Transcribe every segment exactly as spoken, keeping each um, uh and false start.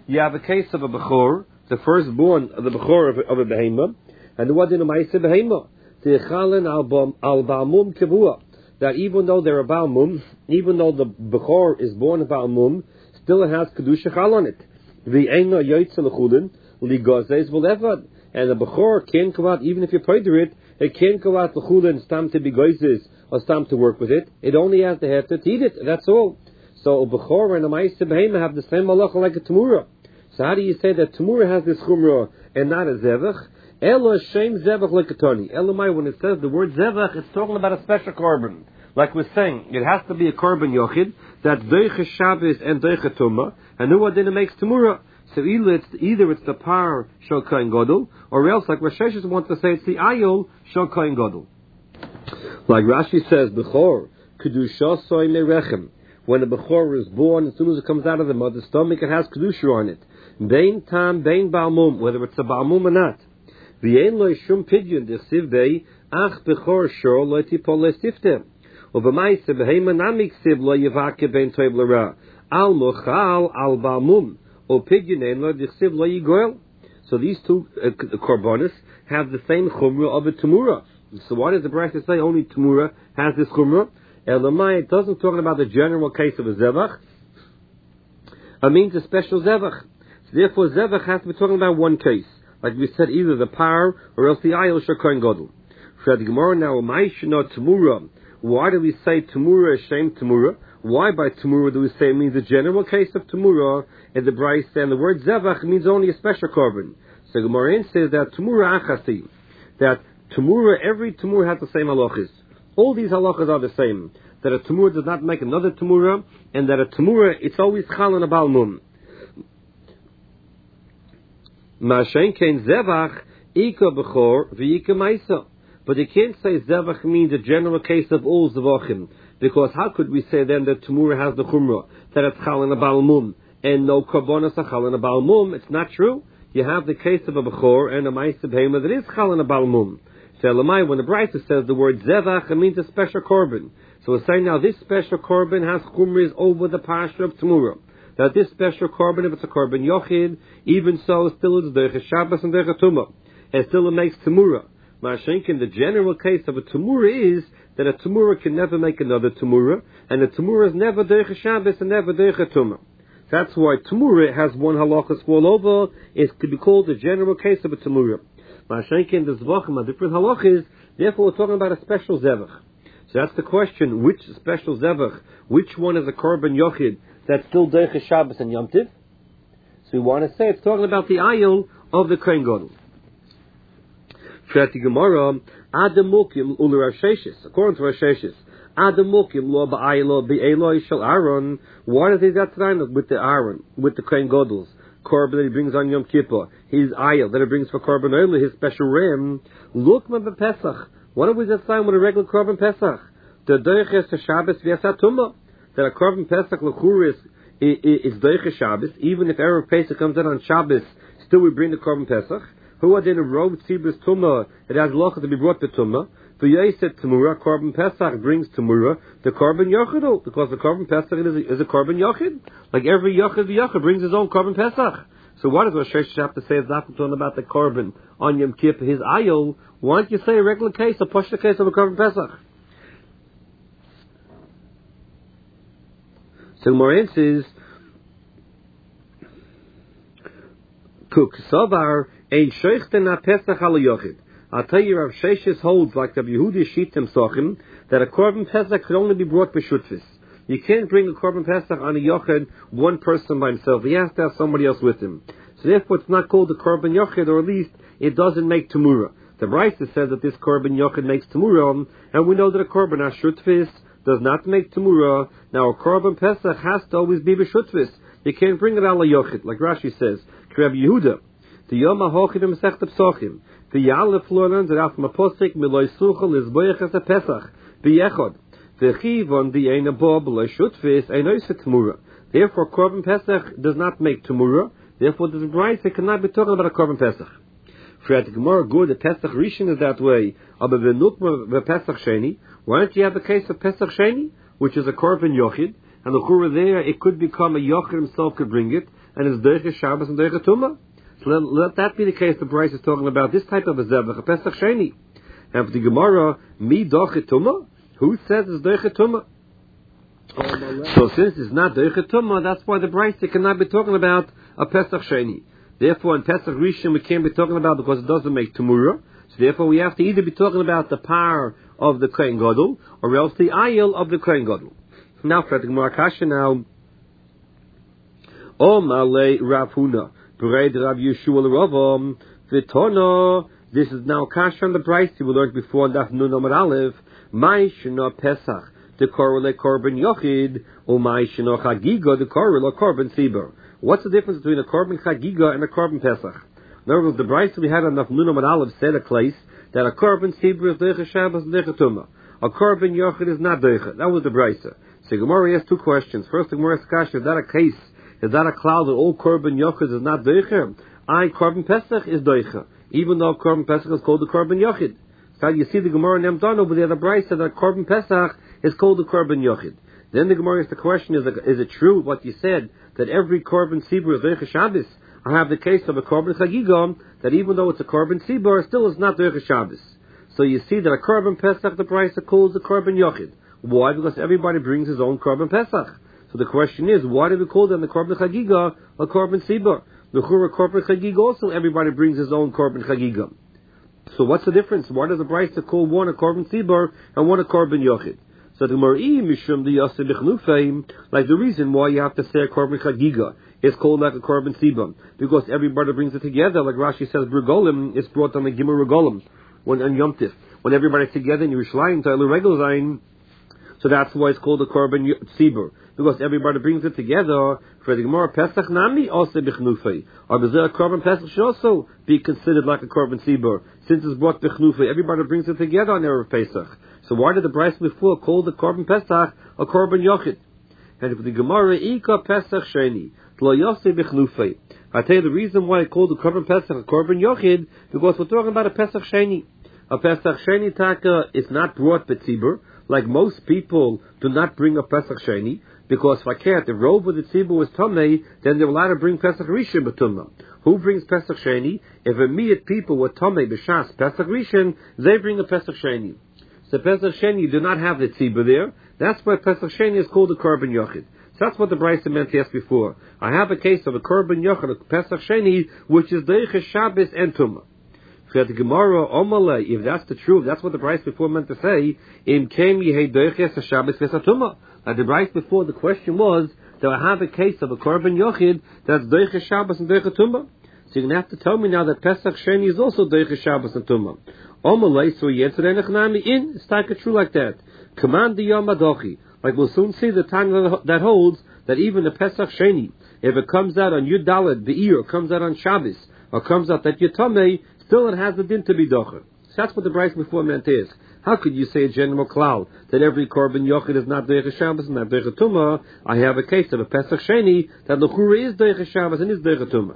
you have a case of a Bechor, the firstborn of the Bechor of, of a Behema, and the one in a Maisa Behema. Al Balmum Kivua. That even though they're a Balmum, even though the Bechor is born a Balmum, still it has Kedusha Chal on it. The Eina Yoitza L'chulin, Ligozes V'levad. And the Bechor can't go out, even if you pray to it, it can't go out L'chulin, stam to be Goizes, or stam to work with it. It only has to have to eat it, that's all. So a Bechor and a Maisa Behema have the same halacha like a Tamura. So how do you say that Tamura has this Chumrah and not a Zevach? Elo Shem Zevach Lekatoni. Elamai, when it says the word Zevach, it's talking about a special korban. Like we're saying, it has to be a korban yochid, that's Deicha Shabbos and Deicha Tumah, and who then it makes Tamura. So either it's, either it's the Par Shel Kohen Gadol, or else, like Rosh Hashanah wants to say, it's the Ayol Shel Kohen Gadol. Like Rashi says, Bechor, Kedusha Soy Merechem. When a Bechor is born, as soon as it comes out of the mother's stomach, it has Kedusha on it. Bein Tam, Bein Balmum, whether it's a Balmum or not. V'yein lo shum pidyon d'chsiv bei ach bechor shor lo tipol lesiftem u'b'maise b'heima nami ksiv lo yivake ben toiv l'ra al mochal al balmum u'pidyon ein lo d'chsiv lo yigoel. So these two uh, korbanos have the same chumrah of a tamura. So why does the Brisa say only tamura has this chumrah? Elamai, it doesn't talk about the general case of a zevach. It means a special zevach. So therefore zevach has to be talking about one case. Like we said, either the par or else the ayil shel kohen gadol. Fred Gemara now, ma'ishna tamura. Why do we say tamura shem tamura? Why by tamura do we say it means the general case of tamura? And the Brisa and the word zevach means only a special korban. So Gemara says that tamura achasi, that tamura, every tamura has the same halachas. All these halachas are the same. That a tamura does not make another tamura, and that a tamura it's always chal and a balmum. Mashen kein zevach ika bechor v'ika maisa. But you can't say zevach means a general case of all zevachim, because how could we say then that tamura has the chumrah, that it's chal and a balmum, and no korbanos are chal and a balmum? It's not true. You have the case of a bechor and a maisa behema that is chal and a balmum. So Elamai, when the Brisa says the word zevach, it means a special korban. So we're saying now this special korban has chumras over the parsha of tamura. That this special korban, if it's a korban yochid, even so, still it's Deicha Shabbos and Deicha Tumah, and still it makes tamura. Mashenkin, the general case of a tamura is that a tamura can never make another tamura, and a tamura is never Deicha Shabbos and never Deicha Tumah. That's why tamura has one halachas fall over. It could be called the general case of a tamura. Mashenkin, the zvachim are different halachas. Therefore, we're talking about a special zevach. So that's the question: which special zevach? Which one is a korban yochid? That's still Deicha Shabbos and Yom Tiv. So we want to say it's talking about the ayil of the Kohen Gadol. Shati Gemara, Adam Mukim Ul Rav Sheshes. According to Rav Sheshes, Adam Mukim Lo Ba'aylo Be'eloi Shel Aaron. Why does he got to with the Aaron, with the Kohen Gadol's korban that he brings on Yom Kippur, his ayil that he brings for korban early, his special ram? Look ma Pesach. Why don't we just sign with a regular korban Pesach? The Deicha Shabbos v'Yasat Tumah. That a korban Pesach l'chur is is Deicha Shabbos, even if Erev Pesach comes out on Shabbos, still we bring the korban Pesach. Who are then a robe tzibus tumah? It has locha to be brought to tumah. The Yaiset Tamura, korban Pesach brings Tamura the korban yochid, because the korban Pesach is a, is a korban yochid. Like every yochid, the yochid brings his own korban Pesach. So what does Rosh Hashanah have to say? It's not talking about the korban on Yom Kippur, his ayol. Why don't you say a regular case, a pushta case of a korban Pesach? So Moran says, Kuk Savar ein sheichten a Pesach al yochid. I'll tell you, Rav Sheshes holds like the Yehudi Shitim Sochim that a korban Pesach could only be brought b'shutfis. You can't bring a korban Pesach on a yochid one person by himself. He has to have somebody else with him. So therefore, it's not called the korban yochid, or at least it doesn't make tamura. The Brisa says that this korban yochid makes tamura, and we know that a korban ashutfis does not make tamura. Now a korban Pesach has to always be b'shutfis. You can't bring it ala yochid, like Rashi says. Rabbi Yehuda, the Yom HaHochid Masechta Psochim, the Yalef Florans, Raf Maposik, Miloi Suchel, Izboyach as a Pesach, B'yechod, the Chivon, the Eina Bob, Loi Shutfis, Einoisa Tamura. Therefore, korban Pesach does not make tamura. Therefore, the Brisa cannot be talking about a korban Pesach. For the Gemara, good, the Pesach Rishon is that way. Aber v'nukma v'Pesach Sheni. Why don't you have the case of Pesach Sheni, which is a korban yochid, and the chura there, it could become a yochid himself could bring it, and it's Deiche Shabbos and Deiche Tumah. So let, let that be the case. The Bryce is talking about this type of a Zebach, a Pesach Sheni. And for the Gemara, Mi Doche Tumah? Who says it's Deiche Tumah? So since it's not Deiche Tumah, that's why the Bryce cannot be talking about a Pesach Sheni. Therefore, in Pesach Rishon we can't be talking about because it doesn't make Tumura. So therefore, we have to either be talking about the power of the Kohen Gadol or else the ayil of the Kohen Gadol. Now, for the Gemara Kasha now, O Malei Rav Huna, Bereid Rav Yeshua L'Ravam, V'Tono. This is now Kasha on the Bryce we learned before in Daf Nun Amud Aleph. Mai Shena Pesach, the Korele Korban Yochid, or Mai Shena Chagiga, the Korele Korban Sibur. What's the difference between a Korban Chagiga and a Korban Pesach? In other words, the Bryce we had on Daf Nun Amud Aleph said a place that a Korban Sibur is Deiche Shabbos and Deiche Tumah. A Korban Yochid is not Deiche. That was the Bryce. So Gemara has two questions. First, the Gemara asks, Kasha, is that a case? Is that a cloud that all Korban Yochid is not Deiche? I, Korban Pesach is Deiche, even though Korban Pesach is called the Korban Yochid. So you see the Gemara in Emdan over there, the Bryce said that Korban Pesach is called the Korban Yochid. Then the Gemara asks the question, is it, is it true what you said, that every Korban Sibur is Deiche Shabbos? I have the case of a Korban Chagiga, that even though it's a Korban Sibur, still is not Deiche Shabbos. So you see that a Korban Pesach, the Bryce calls the Korban Yochid. Why? Because everybody brings his own Korban Pesach. So the question is, why do we call them the Korban Chagiga or Korban Sibur? The Chura Korban Chagiga also, everybody brings his own Korban Chagiga. So what's the difference? Why does the Bryce call one a Korban Sibur and one a Korban Yochid? So the Mar'i Mishum the Yosef Bichnufeim, like the reason why you have to say a Korban Chagiga is called like a Korban Sibur, because everybody brings it together. Like Rashi says, Bergolim, it's brought on the Gimel Regolim, when on Yom Tif, when everybody's together in Yerushalayim, to Elu Zayin. So that's why it's called a Korban Sibur, because everybody brings it together. For the Gemara, Pesach Nami also Bichnufei. Or is there a Korban Pesach should also be considered like a Korban Sibur, since it's brought Bichnufei. Everybody brings it together on Erev Pesach. So why did the Bryce before call the Korban Pesach a Korban Yochid? And if the Gemara, Ika Pesach Sheni, Lo Yosei Bichnufei. I tell you the reason why I called the Korban Pesach a Korban Yochid, because we're talking about a Pesach Sheni. A Pesach Sheni Taka is not brought B'tzibur. Like most people do not bring a Pesach Sheni, because if I can't, if Rov with the Tzibur was Tomei, then they're allowed to bring Pesach Rishon B'tumah. Who brings Pesach Sheni? If immediate people were Tomei B'shas Pesach Rishon, they bring a Pesach Sheni. So Pesach Sheni, you do not have the Tzibur there. That's why Pesach Sheni is called a Korban Yochid. So that's what the Bryce meant to ask before. I have a case of a Korban Yochid, a Pesach Sheni, which is Deiche Shabbos and Tumah. The Gemara, Omale, if that's the truth, that's what the Bryce before meant to say, in Kem Yehei Deiches Shabbos Vesatuma. Like the Bryce before, the question was, do I have a case of a Korban Yochid that's Deiches Shabbos and Deiches Tumah? So you're going to have to tell me now that Pesach Sheni is also Deiches Shabbos and Tumah. Omale, so Yetzer Enechnami in, it's like true like that. Command the Yom Adochi. Like we'll soon see the time that holds that even the Pesach Sheni, if it comes out on Yud Daled, the ear, comes out on Shabbos, or comes out that Yotamei, still it has the din to be docher. So that's what the Bryce before meant is. How could you say a general cloud that every Korban Yochid is not Deiche Shabbos and not Deiche Tumah? I have a case of a Pesach Sheni that L'chura is Deiche Shabbos and is Deiche Tumah.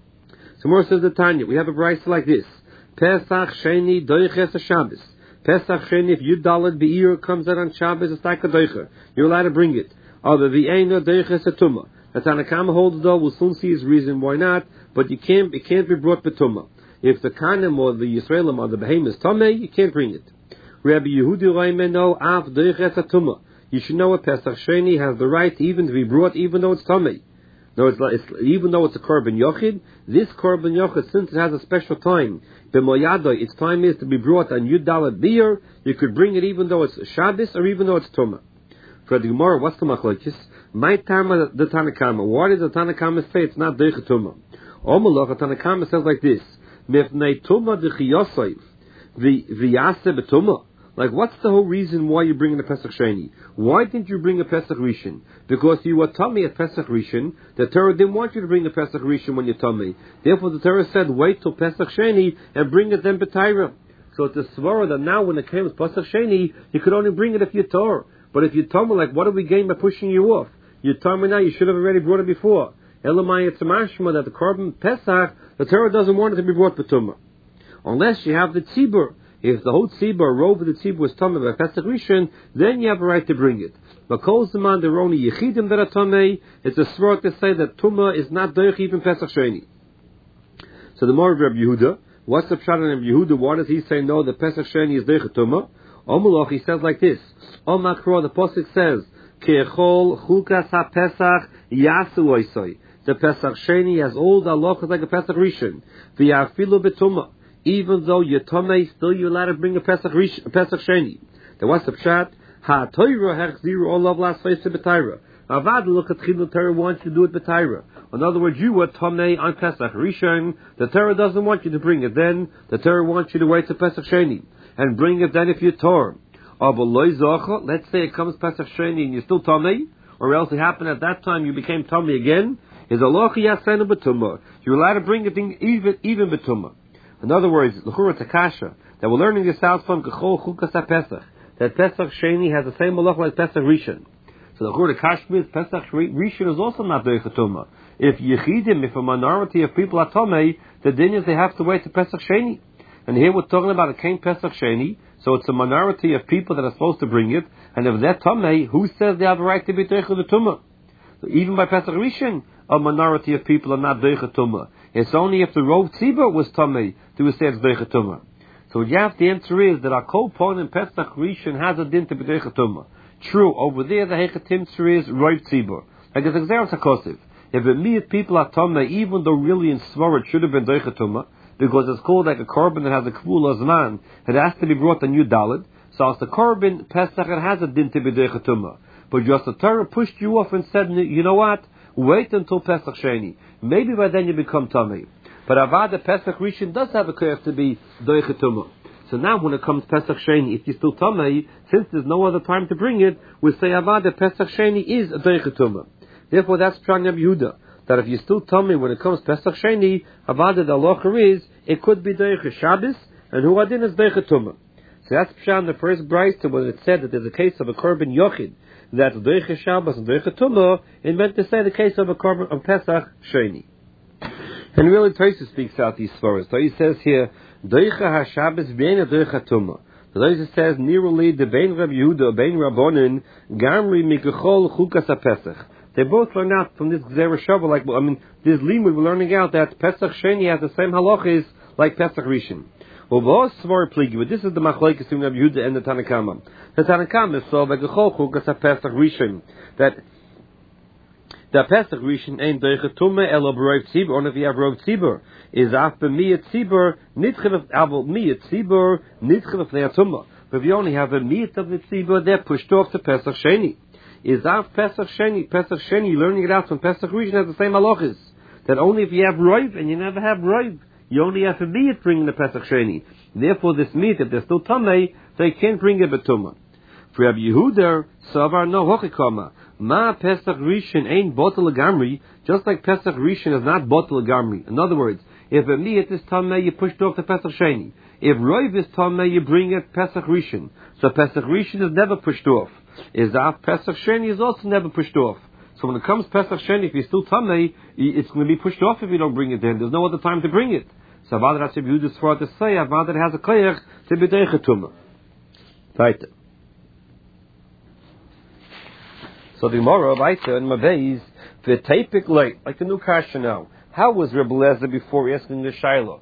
So more says the Tanya. We have a Bryce like this. Pesach Sheni Deiche Shabbos. Pesach Sheni, if Yud Daled Be'ir comes out on Shabbos, it's like a Deiche. You're allowed to bring it. Other V'eina Deiche Tumah. The Tanakama holds though, we'll soon see his reason why not, but you can't, it can't be brought B'tumah. If the Kanim or the Yisraelim or the Behemoth is Tomei, you can't bring it. Rabbi Yehudi Raimeno Av Deiches Tumah. You should know a Pesach Sheni has the right even to be brought, even though it's Tomei. No, it's, like, it's even though it's a Korban Yochid. This Korban Yochid, since it has a special time, B'moyadoi, its time is to be brought on Yud Daled Beer. You could bring it even though it's Shabbos or even though it's Tumah. For the Gemara, what's the machlokes? My Tama the Tanakama. Why does the Tanakama say it's not Deiche Tumah? Omalach, the Tanakama says like this. Mifnei Tumah d'chiyosai, the v'yase b'tumah. Like, what's the whole reason why you're bringing a Pesach Sheni? Why didn't you bring a Pesach Rishon? Because you were tummy at Pesach Rishon. The Torah didn't want you to bring a Pesach Rishon when you're tummy. Therefore, the Torah said, wait till Pesach Sheni and bring it then b'taira. So it's a svara that now when it came with Pesach Sheni, you could only bring it if you're Torah. But if you're tummy, like, what do we gain by pushing you off? You're tummy now, you should have already brought it before. Elamai, it's a mashma that the Korban Pesach, the Torah doesn't want it to be brought b'tumah. Unless you have the tzibur. If the whole tzibur, rove of the tzibur was tumah by Pesach Rishon, then you have a right to bring it. Makol Zaman, there are only Yechidim that are Tomei. It's a svara to say that Tumah is not Doich even Pesach Sheni. So the more of Rabbi Yehuda, what's the pshat on Rabbi Yehuda? Why does he say no, the Pesach Sheni is Doich Tumah? Omulach, he says like this. Omakro, the Pasuk says, Ke'echol Chukas HaPesach Yasu Oisoi. The Pesach Sheni has all the halachas like a Pesach Rishon. V'yafilu betumah. Even though you're Tomei, still you're allowed to bring a Pesach Rish, a Pesach Sheni. Then what's the pshat? Ha Torah hechziru olav lasfeis b'Torah. Avad look at Chilul Torah wants you to do it b'Torah. In other words, you were Tomei on Pesach Rishon. The Torah doesn't want you to bring it then. The Torah wants you to wait to Pesach Sheni and bring it then if you're Torah. Let's say it comes Pesach Sheni and you're still Tomei, or else it happened at that time you became Tomei again. Is aloch yasenu b'tumah. You're allowed to bring it even even b'tumah. In other words, l'chura takasha that we're learning this out from Kechol Chukas HaPesach, that Pesach Sheni has the same halach like Pesach Rishon. So the l'chura takasha is Pesach Rishon is also not doich tumah. If yechidim, if a minority of people are tomei, the din is they have to wait to Pesach Sheni. And here we're talking about a kain Pesach Sheni, so it's a minority of people that are supposed to bring it. And if they're tomei, who says they have a right to be doich the tumah? So even by Pesach Rishon, a minority of people are not doich tumah. It's only if the Rov Tzibur was tomei do we say it's doich tumah. So what you have to answer is that our kol pon in Pesach Rishon has a din to be doich tumah. True, over there the hechatim is Rov Tzibur. Like it's exeris hakosiv. If a million people are tomei, even though really in svara it should have been doich tumah, because it's called like a korban that has a kvul azman, it has to be brought on Yud Daled. So as the korban Pesach it has a din to be doich tumah. But just the Torah pushed you off and said, you know what? Wait until Pesach Sheni. Maybe by then you become Tomei. But Avad, the Pesach Rishon does have a curve to be Doich Tumah. So now when it comes Pesach Sheni, if you're still Tomei, since there's no other time to bring it, we say Avad, the Pesach Sheni is a Doich Tumah. Therefore that's Pshat Rabbi Yehuda. That if you're still Tomei when it comes Pesach Sheni, Avad, the halacha is, it could be Doich Shabbos, and who adin is Doich Tumah. So that's Pshat in the first brayta when it said that there's a case of a korban yochid, that Doich Shabbos and Doich Tumah, it meant to say the case of a korban of Pesach Sheni. And really, Tosfos speaks out these svaras. So he says here, Doich HaShabbos v'ein Doich Tumah. The Tosfos says, Niruli de bein Rabbi Yehuda bein Rabbonin gamri mikechol chukas HaPesach. They both learn out from this Gzera Shavah, like I mean, this limud we're learning out that Pesach Sheni has the same halachas like Pesach Rishon. Well, this is the machlokes between Rabbi Yehuda and the Tanna Kama. The Tanna Kama is so like a chol chukas Pesach Rishon that the Pesach Rishon ain't doich tumah elo b'rov tzibur. Only if you have rov tzibur is af b'miyat tzibur nitchel avol miyat tzibur nitchel fnei tumah. But if you only have a miyat of the tzibur, they're pushed off to Pesach Sheni. Is af Pesach Sheni Pesach Sheni learning it out from Pesach Rishon has the same halachas. That only if you have rov and you never have rov, you only have a miyat bringing the Pesach Sheni. Therefore, this miyat, if they're still tamei, they can't bring it b'tumah. For Rabbi Yehuda, savar no hochikama. Ma Pesach Rishon ain't botel legamri, just like Pesach Rishon is not botel legamri. In other words, if a miyat is tamei, you push it off to Pesach Sheni. If rov is tamei, you bring it Pesach Rishon. So Pesach Rishon is never pushed off. Is af Pesach Sheni is also never pushed off. So when it comes Pesach Sheni, if you're still tamei, it's going to be pushed off if you don't bring it then. There's no other time to bring it. So Avad Rabbi Yehuda's for to say Avad has a koyach to be doich tumah. Right. So the Gemara Vaita and Mabeis the tapik like like a new kasha now. How was Rebbe Lezer before asking the Shiloh?